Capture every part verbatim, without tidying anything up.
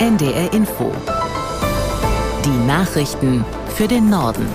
N D R Info. Die Nachrichten für den Norden.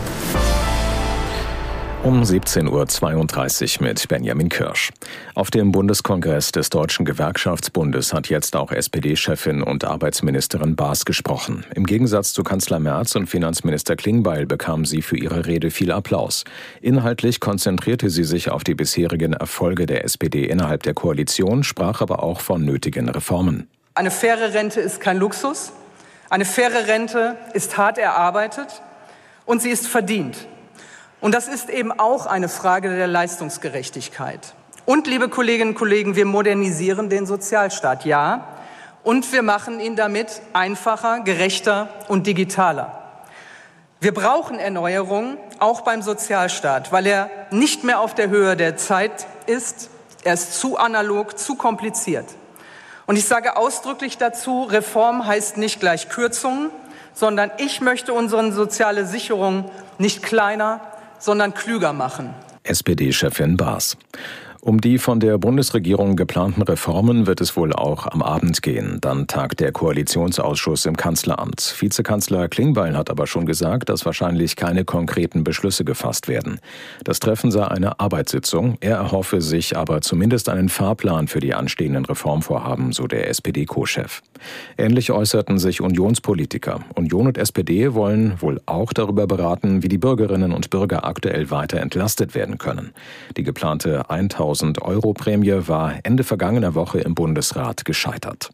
Um siebzehn Uhr zweiunddreißig mit Benjamin Kirsch. Auf dem Bundeskongress des Deutschen Gewerkschaftsbundes hat jetzt auch S P D-Chefin und Arbeitsministerin Baas gesprochen. Im Gegensatz zu Kanzler Merz und Finanzminister Klingbeil bekam sie für ihre Rede viel Applaus. Inhaltlich konzentrierte sie sich auf die bisherigen Erfolge der S P D innerhalb der Koalition, sprach aber auch von nötigen Reformen. Eine faire Rente ist kein Luxus. Eine faire Rente ist hart erarbeitet und sie ist verdient. Und das ist eben auch eine Frage der Leistungsgerechtigkeit. Und, liebe Kolleginnen und Kollegen, wir modernisieren den Sozialstaat, ja. Und wir machen ihn damit einfacher, gerechter und digitaler. Wir brauchen Erneuerung, auch beim Sozialstaat, weil er nicht mehr auf der Höhe der Zeit ist. Er ist zu analog, zu kompliziert. Und ich sage ausdrücklich dazu, Reform heißt nicht gleich Kürzungen, sondern ich möchte unsere soziale Sicherung nicht kleiner, sondern klüger machen. S P D-Chefin Baas. Um die von der Bundesregierung geplanten Reformen wird es wohl auch am Abend gehen. Dann tagt der Koalitionsausschuss im Kanzleramt. Vizekanzler Klingbeil hat aber schon gesagt, dass wahrscheinlich keine konkreten Beschlüsse gefasst werden. Das Treffen sei eine Arbeitssitzung. Er erhoffe sich aber zumindest einen Fahrplan für die anstehenden Reformvorhaben, so der S P D-Co-Chef. Ähnlich äußerten sich Unionspolitiker. Union und S P D wollen wohl auch darüber beraten, wie die Bürgerinnen und Bürger aktuell weiter entlastet werden können. Die geplante tausend Euro Prämie war Ende vergangener Woche im Bundesrat gescheitert.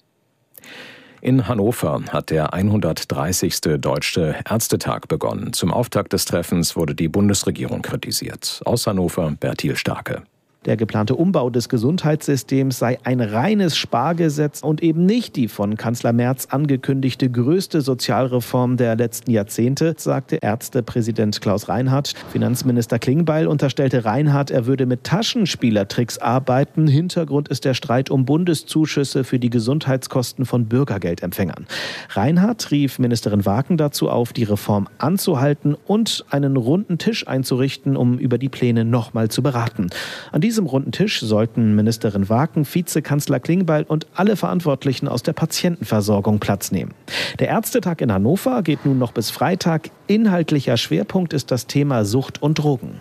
In Hannover hat der hundertdreißigste Deutsche Ärztetag begonnen. Zum Auftakt des Treffens wurde die Bundesregierung kritisiert. Aus Hannover Bertil Starke. Der geplante Umbau des Gesundheitssystems sei ein reines Spargesetz und eben nicht die von Kanzler Merz angekündigte größte Sozialreform der letzten Jahrzehnte, sagte Ärztepräsident Klaus Reinhardt. Finanzminister Klingbeil unterstellte Reinhardt, er würde mit Taschenspielertricks arbeiten. Hintergrund ist der Streit um Bundeszuschüsse für die Gesundheitskosten von Bürgergeldempfängern. Reinhardt rief Ministerin Waken dazu auf, die Reform anzuhalten und einen runden Tisch einzurichten, um über die Pläne nochmal zu beraten. An diesem Diesem runden Tisch sollten Ministerin Waken, Vizekanzler Klingbeil und alle Verantwortlichen aus der Patientenversorgung Platz nehmen. Der Ärztetag in Hannover geht nun noch bis Freitag. Inhaltlicher Schwerpunkt ist das Thema Sucht und Drogen.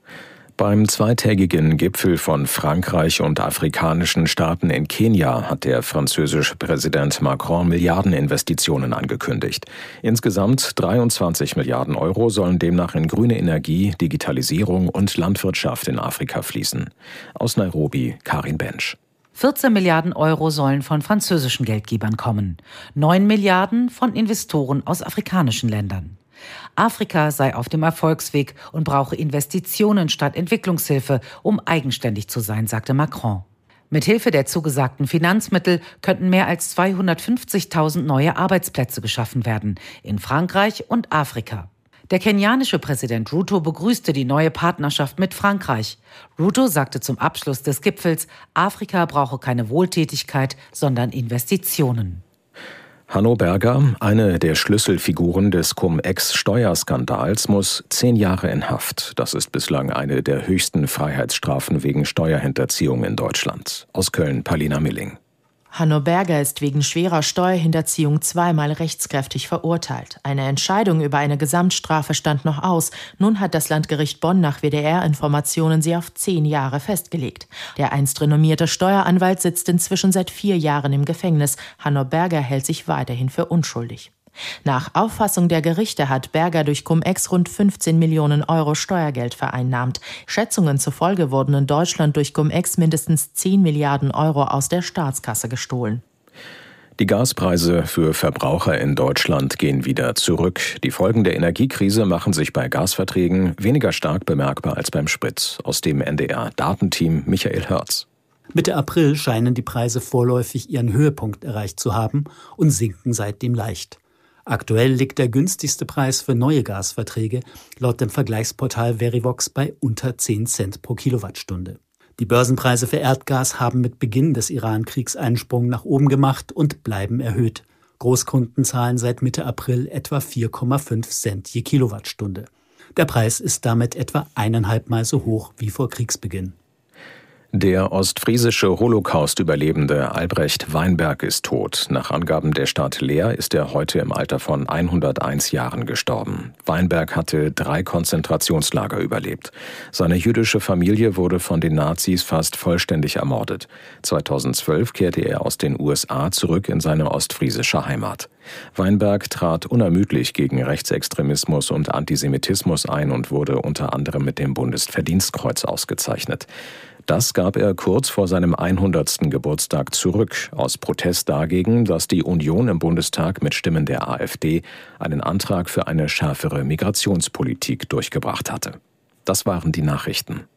Beim zweitägigen Gipfel von Frankreich und afrikanischen Staaten in Kenia hat der französische Präsident Macron Milliardeninvestitionen angekündigt. Insgesamt dreiundzwanzig Milliarden Euro sollen demnach in grüne Energie, Digitalisierung und Landwirtschaft in Afrika fließen. Aus Nairobi Karin Bensch. vierzehn Milliarden Euro sollen von französischen Geldgebern kommen, neun Milliarden von Investoren aus afrikanischen Ländern. Afrika sei auf dem Erfolgsweg und brauche Investitionen statt Entwicklungshilfe, um eigenständig zu sein, sagte Macron. Mithilfe der zugesagten Finanzmittel könnten mehr als zweihundertfünfzigtausend neue Arbeitsplätze geschaffen werden, in Frankreich und Afrika. Der kenianische Präsident Ruto begrüßte die neue Partnerschaft mit Frankreich. Ruto sagte zum Abschluss des Gipfels, Afrika brauche keine Wohltätigkeit, sondern Investitionen. Hanno Berger, eine der Schlüsselfiguren des Cum-Ex-Steuerskandals, muss zehn Jahre in Haft. Das ist bislang eine der höchsten Freiheitsstrafen wegen Steuerhinterziehung in Deutschland. Aus Köln, Palina Milling. Hanno Berger ist wegen schwerer Steuerhinterziehung zweimal rechtskräftig verurteilt. Eine Entscheidung über eine Gesamtstrafe stand noch aus. Nun hat das Landgericht Bonn nach W D R-Informationen sie auf zehn Jahre festgelegt. Der einst renommierte Steueranwalt sitzt inzwischen seit vier Jahren im Gefängnis. Hanno Berger hält sich weiterhin für unschuldig. Nach Auffassung der Gerichte hat Berger durch Cum-Ex rund fünfzehn Millionen Euro Steuergeld vereinnahmt. Schätzungen zufolge wurden in Deutschland durch Cum-Ex mindestens zehn Milliarden Euro aus der Staatskasse gestohlen. Die Gaspreise für Verbraucher in Deutschland gehen wieder zurück. Die Folgen der Energiekrise machen sich bei Gasverträgen weniger stark bemerkbar als beim Sprit. Aus dem N D R-Datenteam Michael Hörz. Mitte April scheinen die Preise vorläufig ihren Höhepunkt erreicht zu haben und sinken seitdem leicht. Aktuell liegt der günstigste Preis für neue Gasverträge laut dem Vergleichsportal Verivox bei unter zehn Cent pro Kilowattstunde. Die Börsenpreise für Erdgas haben mit Beginn des Iran-Kriegs einen Sprung nach oben gemacht und bleiben erhöht. Großkunden zahlen seit Mitte April etwa vier Komma fünf Cent je Kilowattstunde. Der Preis ist damit etwa eineinhalb Mal so hoch wie vor Kriegsbeginn. Der ostfriesische Holocaust-Überlebende Albrecht Weinberg ist tot. Nach Angaben der Stadt Leer ist er heute im Alter von hunderteins Jahren gestorben. Weinberg hatte drei Konzentrationslager überlebt. Seine jüdische Familie wurde von den Nazis fast vollständig ermordet. zweitausendzwölf kehrte er aus den U S A zurück in seine ostfriesische Heimat. Weinberg trat unermüdlich gegen Rechtsextremismus und Antisemitismus ein und wurde unter anderem mit dem Bundesverdienstkreuz ausgezeichnet. Das gab er kurz vor seinem hundertsten Geburtstag zurück, aus Protest dagegen, dass die Union im Bundestag mit Stimmen der AfD einen Antrag für eine schärfere Migrationspolitik durchgebracht hatte. Das waren die Nachrichten.